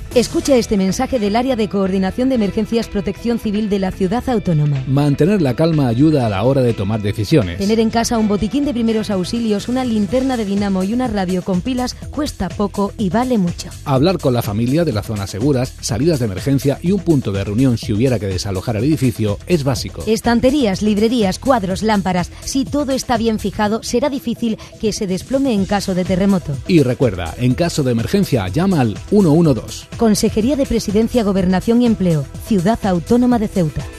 Escucha este mensaje del Área de Coordinación de Emergencias Protección Civil de la Ciudad Autónoma. Mantener la calma ayuda a la hora de tomar decisiones. Tener en casa un botiquín de primeros auxilios, una linterna de dinamo y una radio con pilas cuesta poco y vale mucho. Hablar con la familia de las zonas seguras, salidas de emergencia y un punto de reunión si hubiera que desalojar el edificio es básico. Estanterías, librerías, cuadros, lámparas. Si todo está bien fijado, será difícil que se desplome en caso de terremoto. Y recuerda, en caso de emergencia, llama al 112. Consejería de Presidencia, Gobernación y Empleo, Ciudad Autónoma de Ceuta.